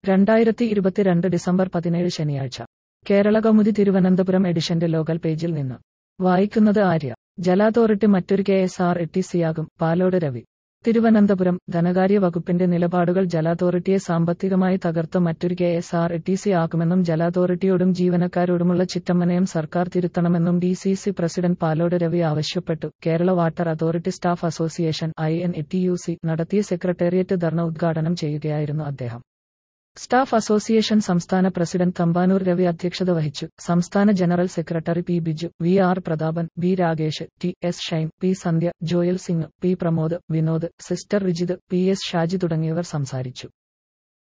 2022 December 17 ശനിയാഴ്ച. കേരളകൗമുദി തിരുവനന്തപുരം എഡിഷന്റെ local പേജിൽ നിന്ന് വായിക്കുന്നത് ആര്യ. ജല അതോറിറ്റി മറ്റൊരു KSRTCയാകും, പാലോട് രവി. തിരുവനന്തപുരം. ധനകാര്യ വകുപ്പിന്റെ നിലപാടുകൾ ജല അതോറിറ്റിയെ സാമ്പത്തികമായി തകർത്ത് മറ്റൊരു KSRTC ആക്കുമെന്നും ജല അതോറിറ്റിയോടും ജീവനക്കാരോടുമുള്ള ചിറ്റമ്മനയം സർക്കാർ തിരുത്തണമെന്നും DCC പ്രസിഡന്റ് പാലോട് രവി ആവശ്യപ്പെട്ടു. Kerala water authority staff association INATUC നടത്തിയ സെക്രട്ടേറിയറ്റ് ധർണ ഉദ്ഘാടനം ചെയ്യുകയായിരുന്നു അദ്ദേഹം. സ്റ്റാഫ് അസോസിയേഷൻ സംസ്ഥാന പ്രസിഡന്റ് തമ്പാനൂർ രവി അധ്യക്ഷത വഹിച്ചു. സംസ്ഥാന general secretary P Biju, VR Prathapan, B Ragesh, TS Shine, P Sandhya, Joel Singh, P Pramod, Vinod, sister Rijith, PS Shaji തുടങ്ങിയവർ സംസാരിച്ചു.